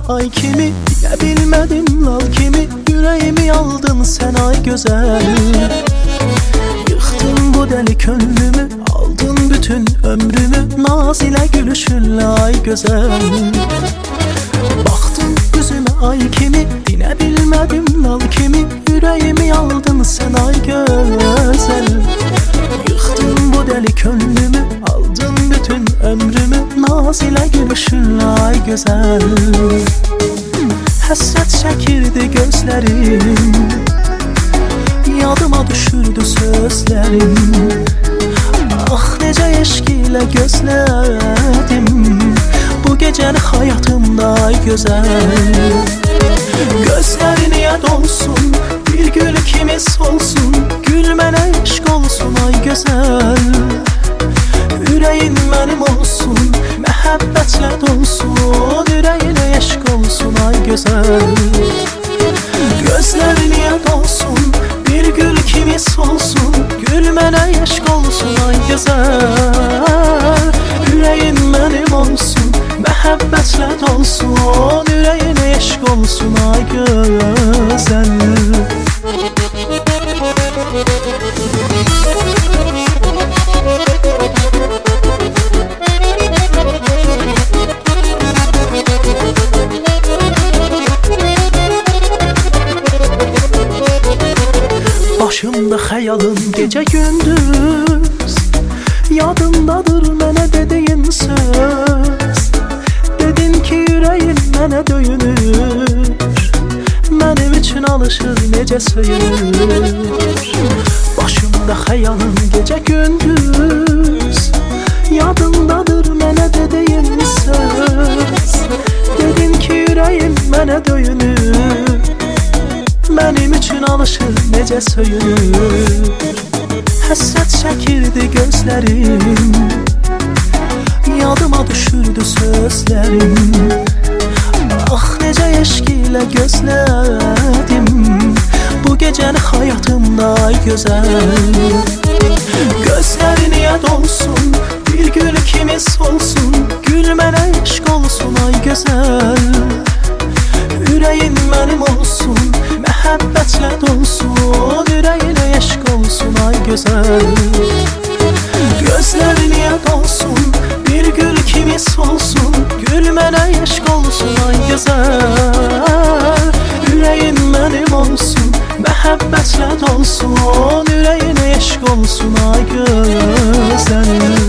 ay kimi, deyə bilmədim lal kimi. Yüreğimi aldın sen ay güzel. Yıktın bu deli könlümü, aldın bütün ömrümü. Naz ile gülüşünle ay güzel. Baktın yüzüme ay kimi, dine bilmedim lal kimi. Yüreğimi aldın sen ay güzel. Yıktın bu deli könlümü, aldın bütün ömrümü. Naz ile gülüşünle ay güzel. Həsrət çəkirdi gözlərim, yadıma düşürdü sözlərim. Ah necə eşq ilə gözlədim bu gecəni həyatımda ay gözəl. Gözlərin yad olsun, bir gül kimi solsun, gül mənə eşq olsun ay gözəl. Ürəyin mənim olsun, məhəbbətlə dolsun, ürəyinə eşq olsun ay gözəl. Gözlərin yad olsun, bir gül kimi solsun, gül mənə eşq olsun ay gözəl. Ürəyin mənim olsun, məhəbbətlə dolsun, ürəyinə eşq olsun ay gözəl. Başımda xəyalım gecə gündüz, yadımdadır mənə dediyin söz. Dedin ki ürəyim mənə döyünür, mənim üçün alışır necə söyünür. Başımda xəyalım gecə gündüz, yadımdadır mənə dediyin söz. Dedin ki ürəyim mənə döyünür, mənim üçün alışır necə söyünür. Həsrət çəkirdi gözlərim, yadıma düşürdü sözlərim. Ah necə eşq ilə gözlədim bu gecəni həyatımda ay gözəl. Gözlərin yad olsun, bir gül kimi solsun, gül mənə eşq olsun ay gözəl. Ürəyin mənim olsun, məhəbbətlə dolsun, ürəyinə eşq olsun ay gözəl. Gözlərin yad olsun, bir gül kimi solsun, gül mənə eşq olsun ay gözəl. Ürəyin mənim olsun, məhəbbətlə dolsun, ürəyinə eşq olsun ay gözəl.